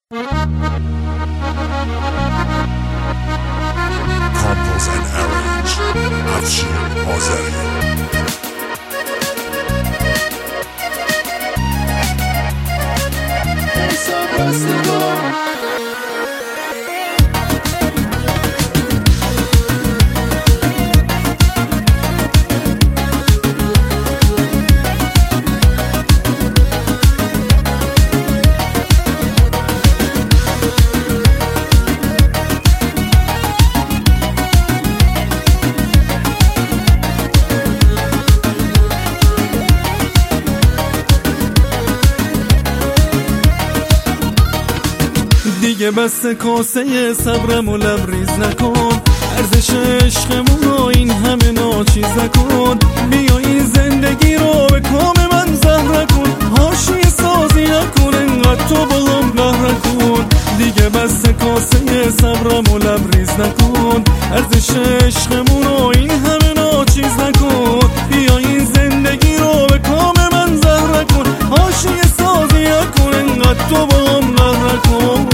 Compose and arrange افشین آذری. دیگه بس کاسه صبرم و لبریز نکن، ارزش عشقمون این همه ناچیز نکن. بیا این زندگی رو به کام من زهر کن، حاشیه سازی نکن، انقدر تو با هم قهر کن. دیگه بس کاسه صبرم و لبریز نکن، ارزش عشقمون این همه ناچیز نکن. بیا این زندگی رو به کام من زهر کن، حاشیه سازی نکن، انقدر تو با هم قهر کن.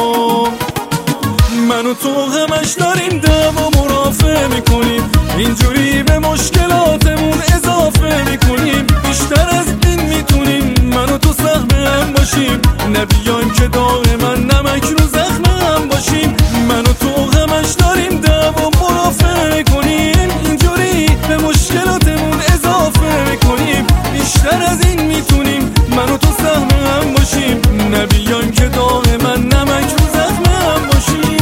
من و تو همش داریم دعوا مرافع میکنیم، اینجوری به مشکلاتمون اضافه میکنیم. بیشتر از این میتونیم من و تو سهم هم باشیم، نبیایم که دائما نمک رو زخم هم باشیم. من و تو همش داریم دعوا مرافع میکنیم، اینجوری به مشکلاتمون اضافه میکنیم. بیشتر از این میتونیم من و تو سهم هم باشیم، نبیایم که دائما نمک رو زخم هم باشیم.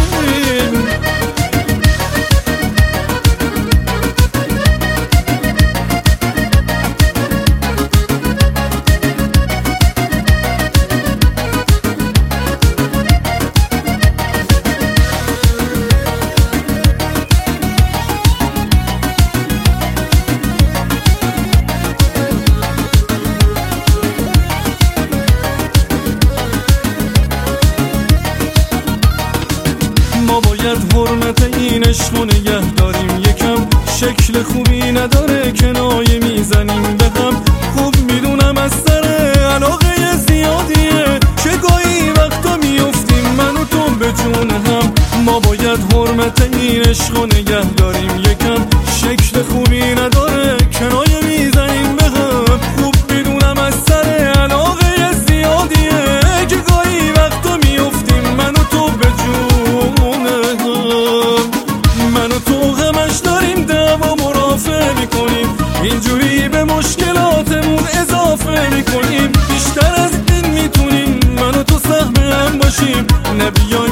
ما باید حرمت این عشق نگه داریم، یکم شکل خوبی نداره کنایه میزنیم به هم. خوب میدونم از سر علاقه زیادیه که گاهی وقتا میفتیم من و تو به جون هم. ما باید حرمت این عشق نگه داریم، یکم شکل خوبی نداره کنایه میزنیم به هم. خوب میدونم از سر علاقه زیادیه که گاهی وقتا میفتیم من و تو به جون هم. من و تو همش داریم دعوا مرافع میکنیم، اینجوری به مشکلاتمون اضافه میکنیم. بیشتر از این میتونیم من و تو سهم هم باشیم، نبیایم